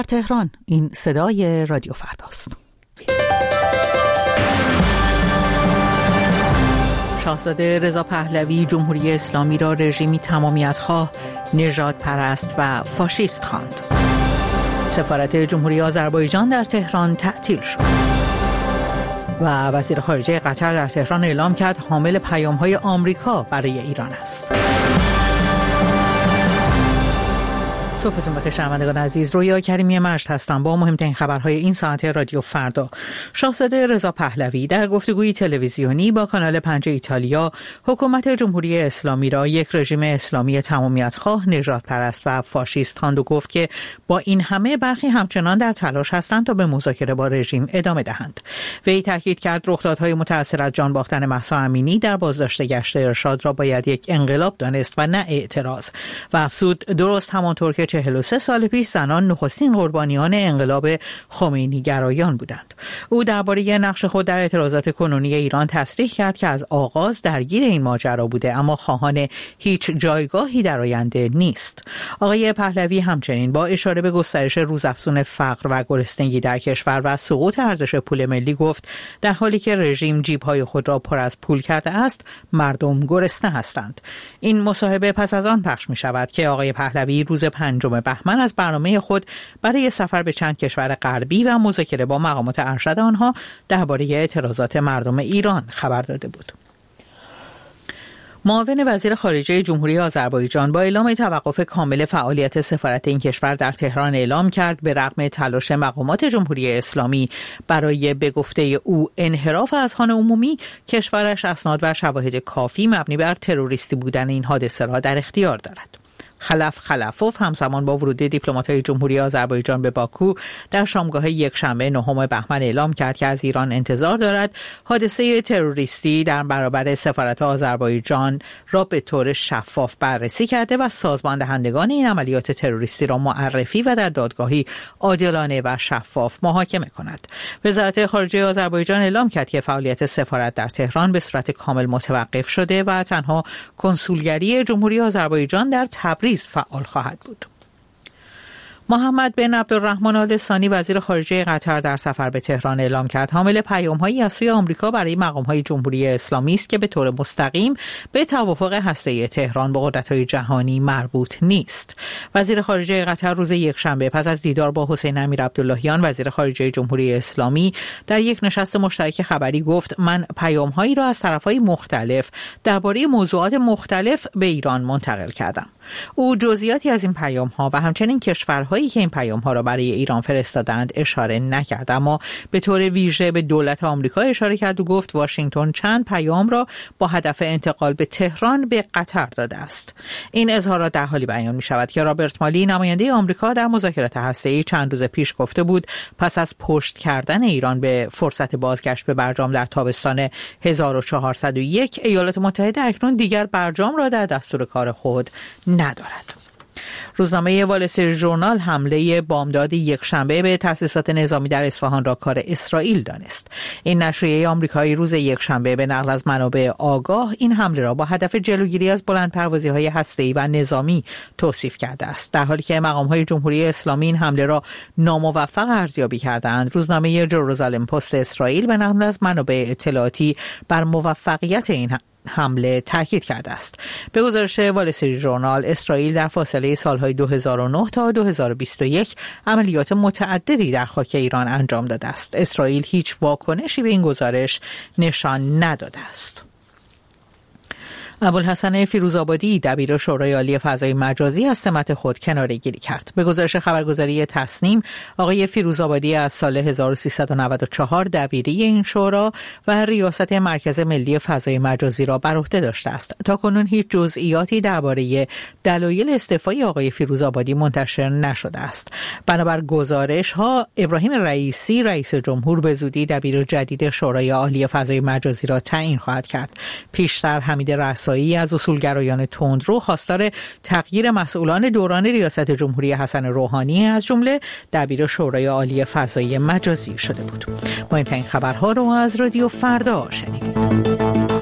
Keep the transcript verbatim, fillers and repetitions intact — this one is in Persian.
تهران، این صدای رادیو فرداست. شاهزاده رضا پهلوی جمهوری اسلامی را رژیمی تمامیت‌خواه، نژاد پرست و فاشیست خواند. سفارت جمهوری آذربایجان در تهران تعطیل شد. و وزیر خارجه قطر در تهران اعلام کرد حامل پیام‌های آمریکا برای ایران است. صبحتون بخیر شنوندگان عزیز، رویا کریمی مجد هستم با مهمترین خبرهای این ساعت رادیو فردا. شاهزاده رضا پهلوی در گفتگوی تلویزیونی با کانال پنج ایتالیا حکومت جمهوری اسلامی را یک رژیم اسلامی تمامیت‌خواه، نژاد پرست و فاشیست خواند و گفت که با این همه برخی همچنان در تلاش هستند تا به مذاکره با رژیم ادامه دهند. وی تاکید کرد رخدادهای متأثر از جان باختن مهسا امینی در بازداشت گشت ارشاد را باید یک انقلاب دانست و نه اعتراض، و افزود درست همانطور که چهل و سه سال پیش زنان نخستین قربانیان انقلاب خمینی گرایان بودند. او درباره نقش خود در اعتراضات کنونی ایران تصریح کرد که از آغاز درگیر این ماجرا بوده اما خواهان هیچ جایگاهی در آینده نیست. آقای پهلوی همچنین با اشاره به گسترش روزافزون فقر و گرسنگی در کشور و سقوط ارزش پول ملی گفت در حالی که رژیم جیب‌های خود را پر از پول کرده است، مردم گرسنه هستند. این مصاحبه پس از آن پخش می شود که آقای پهلوی روز پنجم بهمن از برنامه خود برای سفر به چند کشور غربی و مذاکره با مقامات ارشد آنها درباره اعتراضات مردم ایران خبر داده بود. معاون وزیر خارجه جمهوری آذربایجان با اعلام توقف کامل فعالیت سفارت این کشور در تهران اعلام کرد به رغم تلاش مقامات جمهوری اسلامی برای به گفته او انحراف از خوان عمومی، کشورش اسناد و شواهد کافی مبنی بر تروریستی بودن این حادثه را در اختیار دارد. خلف خلفوف همزمان با ورود دیپلمات‌های جمهوری آذربایجان به باکو در شامگاه یکشنبه نهم بهمن اعلام کرد که از ایران انتظار دارد حادثه تروریستی در برابر سفارت آذربایجان را به طور شفاف بررسی کرده و سازمان دهندگان این عملیات تروریستی را معرفی و در دادگاهی عادلانه و شفاف محاکمه کند. وزارت خارجه آذربایجان اعلام کرد که فعالیت سفارت در تهران به صورت کامل متوقف شده و تنها کنسولگری جمهوری آذربایجان در تبریز فعال خواهد بود. محمد بن عبدالرحمن آل ثانی وزیر خارجه قطر در سفر به تهران اعلام کرد حامل پیام‌هایی از سوی آمریکا برای مقام‌های جمهوری اسلامی است که به طور مستقیم به توافق هسته‌ای تهران با قدرت‌های جهانی مربوط نیست. وزیر خارجه قطر روز یکشنبه پس از دیدار با حسین امیر عبداللهیان وزیر خارجه جمهوری اسلامی در یک نشست مشترک خبری گفت من پیام‌هایی را از طرف‌های مختلف درباره موضوعات مختلف به ایران منتقل کردم. او جزئیاتی از این پیام‌ها و همچنین کشورهای که این پیام‌ها را برای ایران فرستادند اشاره نکرد، اما به طور ویژه به دولت آمریکا اشاره کرد و گفت واشنگتن چند پیام را با هدف انتقال به تهران به قطر داده است. این اظهارات در حالی بیان می‌شود که رابرت مالی نماینده آمریکا در مذاکرات هسته‌ای چند روز پیش گفته بود پس از پشت کردن ایران به فرصت بازگشت به برجام در تابستان هزار و چهارصد و یک، ایالات متحده اکنون دیگر برجام را در دستور کار خود ندارد. روزنامه وال استریت ژورنال حمله بامداد یکشنبه به تأسیسات نظامی در اصفهان را کار اسرائیل دانست. این نشریه آمریکایی روز یکشنبه به نقل از منابع آگاه این حمله را با هدف جلوگیری از بلندپروازی‌های هسته‌ای و نظامی توصیف کرده است، در حالی که مقام‌های جمهوری اسلامی این حمله را ناموفق ارزیابی کردند. روزنامه جروزالم پست اسرائیل به نقل از منابع اطلاعاتی بر موفقیت این حمله تاکید کرده است. به گزارش وال استریت ژورنال، اسرائیل در فاصله سالهای دو هزار و نه تا دو هزار و بیست و یک عملیات متعددی در خاک ایران انجام داده است. اسرائیل هیچ واکنشی به این گزارش نشان نداده است. ابوالحسن فیروزآبادی دبیر شورای عالی فضای مجازی از سمت خود کناره‌گیری کرد. به گزارش خبرگزاری تسنیم، آقای فیروزآبادی از سال هزار و سیصد و نود و چهار دبیری این شورا و ریاست مرکز ملی فضای مجازی را بر عهده داشته است. تاکنون هیچ جزئیاتی درباره دلایل استعفای آقای فیروزآبادی منتشر نشده است. بنابر گزارش‌ها، ابراهیم رئیسی رئیس جمهور به زودی دبیر جدید شورای عالی فضای مجازی را تعیین خواهد کرد. پیشتر حمید رسایی از اصولگرایان تندرو خواستار تغییر مسئولان دوران ریاست جمهوری حسن روحانی از جمله دبیر شورای عالی فضای مجازی شده بود. مهمترین خبرها رو از رادیو فردا شنیدید.